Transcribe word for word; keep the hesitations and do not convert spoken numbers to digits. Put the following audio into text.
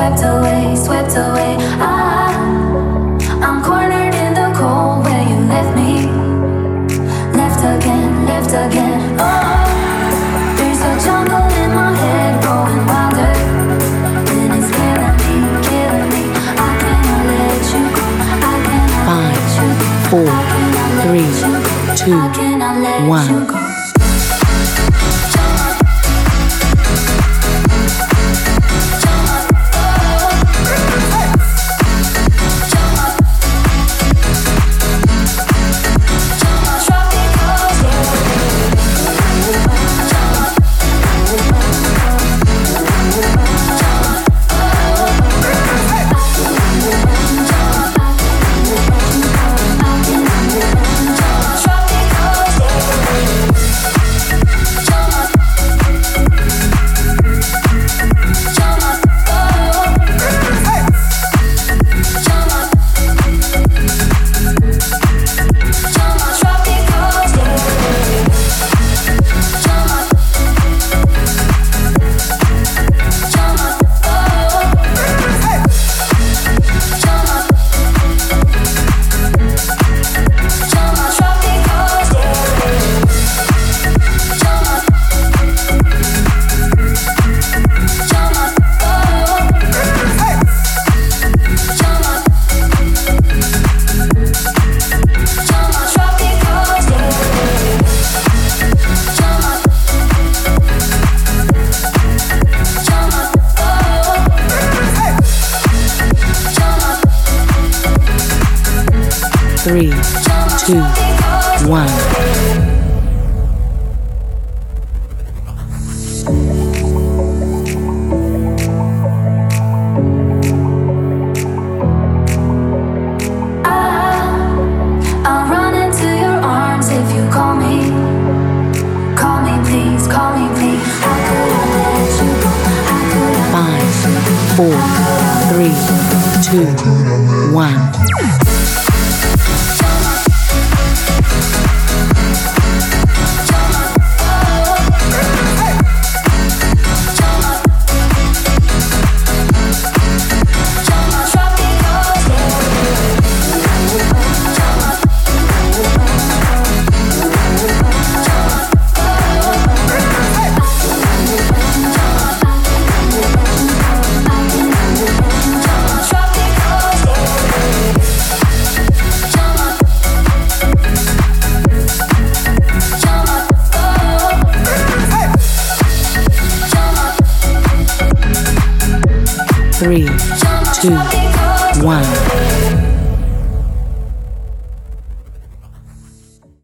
swept away, swept away. Ah, I'm cornered in the cold where you left me. Left again, left again. Oh, there's a jungle in my head growing wilder, and it's killing me, killing me. I cannot let you go. I cannot Five, let you go. four, I cannot let three, you go. two, I cannot let one. you go. Three, two, one. I'll run into your arms if you call me. Call me please, call me please. How could I let you go? How could I Five, let you go? four, three, two, one. Three, two, one.